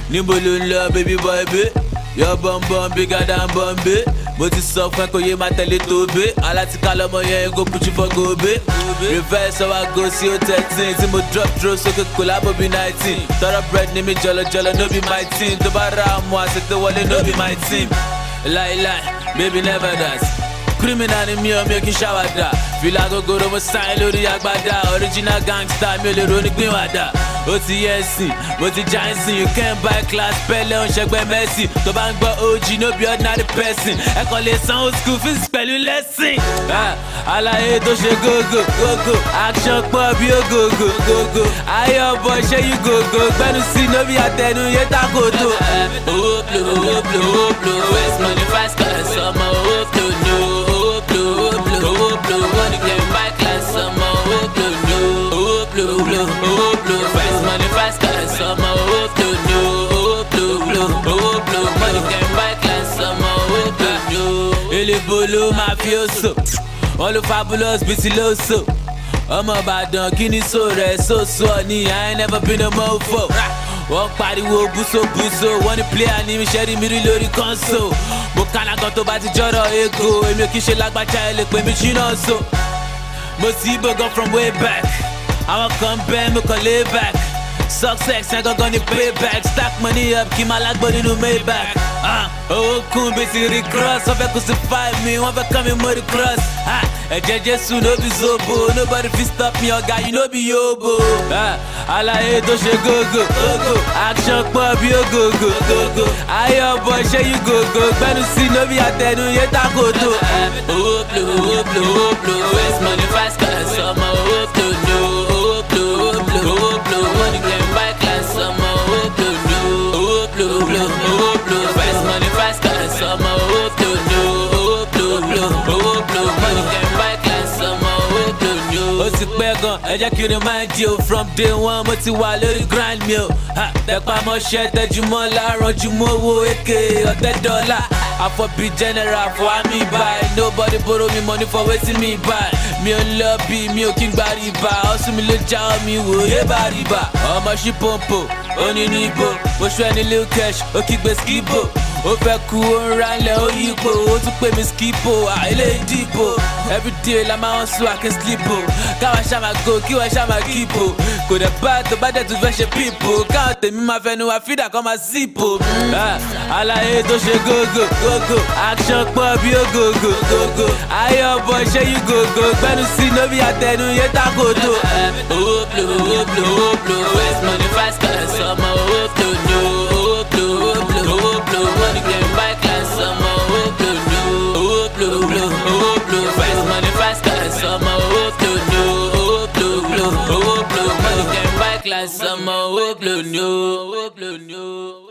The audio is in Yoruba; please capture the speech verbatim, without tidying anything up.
níbo ló ń lọ baby boy bé. Your bum bum bigger than Bombay. Mo ti sọ fún ẹ kò yé máa tẹ̀lé Tobe. Alátíká lọmọ yẹn go put you for gobe. Reverse ọwọ́ go sí o thirteen. Tí mo drop throw sókè collabo bí nineteen. Tọrọ bread ní mi jọlọjọlọ no be my team. Tó bá ra àmọ́ àṣetò wọlé no be my team. Láíláí baby never dance. Criminal ni mi ò mi ò kí n ṣàwàdà. Fìlà gogoro mo sáyé lórí agbádá. Original gangster mi ò lè ronú gbìn wàdà. Ó ti yẹ ẹ̀sìn, mo ti já ẹ̀sìn. You can't buy class pẹ́lẹ́ òun ṣẹgbẹ́ Messi. Tó bá ń gbọ́ O G no be ordinary person. Ẹ kàn lè sanwó school fees pẹ̀lú lẹ́sìn. Àlàyé tó ṣe gógó gógó. Action pọ̀ bí ó gógó gógó. Ayọ̀ bọ̀ ṣé yí gógó. Gbẹ́nu sí no bí àtẹnu yé takoto. Owó plo owó plo owó plo. West money fast class ọmọ owó plo no. Owó plo owó plo owó plo. Wọ́n ní kẹ́ buy class ọmọ owó plo no. Owó plo plo owó plo. Money fast class, I'm a hope no, hope no, hope no. Money can buy class, I'm a hope no. Ele bolo mafioso, all the fabulous bitty loso. I'm a bad dog, kini so red, so sunny. I ain't never been a mofo. Wọ́n pariwo búso búso, wọ́n ní player ní mi ṣẹ́rí mi rí lórí console. Mo kànáà gan tó bá ti jọ́rọ̀ ego, èmi ò kí ṣe lágbájá ẹ lè pè mí ṣínà so. Mo ti bò gan from way back, àwọn kan bẹ́ẹ̀ mo kàn lay back. Success, I got gonna pay back. Stack money up, keep my lag body no Maybach. Ah, oh, cool, busy recross. I feel crucify me, one for coming more cross. Ah, a judge soon no be zobo. Nobody fi stop me, or guy, you know be yobo. Ah, all I hate to she go go go go. Action pop, you go go go go. Ayo boy, she you go go. Banu see no be atenu ye takoto. Oh, blue, oh, blue, oh, blue. West money fast class, I'm a hope to know. Oh, blue, oh, blue, oh, blue. Money can buy class, I'm a hope to know. Oh, blue, blue, oh, blue. Fast money fast class, I'm a hope to know. Oh, blue, blue, oh, blue. Money can buy class, I'm a hope to know. Ó ti pẹ́ gan, ẹ jẹ́ kí n remind you. From day one, mo ti wà lórí grind mi o. Tẹpá mọ́ṣẹ́ tẹjúmọ́ láàárọ̀ jùmọ̀ owó èké ọ̀tẹ́ dọ́là. Afọbi general for me buy. Nobody borrow me money for waiting me buy. Mi ò lọ bí mi ò kí n gba riba. Ọ̀sùn mi ló já mi wò yé bá riba. Ọmọ ṣí pọ́ǹpọ̀, ó ní níbo. Mo ṣọ́ ẹni lil cash, ó kígbe skibo. Ó fẹ́ kú ó ń rálẹ̀ ó yípo. Ó tún pè mí skipo, àìlè ìdìbò. Everyday la máa ń sùn àkín slipo. Káwa ṣá máa go, kí wọ́n ṣá máa kípo. Kò dẹ̀ bá tó bá dẹ̀ tún fẹ́ ṣe pípo. Káwọn tèmi máa fẹnu wa fídà kọ́ máa sípò. Àlàyé tó ṣe gógó gógó. Action pọ̀ bí ó gógó gógó. Ayọ̀ bọ̀ ṣé yí gógó. Gbẹ́nu sí no bí àtẹnu yé takoto. Owó plo owó plo owó plo. West money fast class, ọmọ owó plo no. Owó plo owó plo owó plo. Money can buy class, ọmọ owó plo no. Owó plo plo owó plo. West money fast class, ọmọ owó plo no. Owó plo plo owó plo. Money can buy class, ọmọ owó plo no. Owó plo no.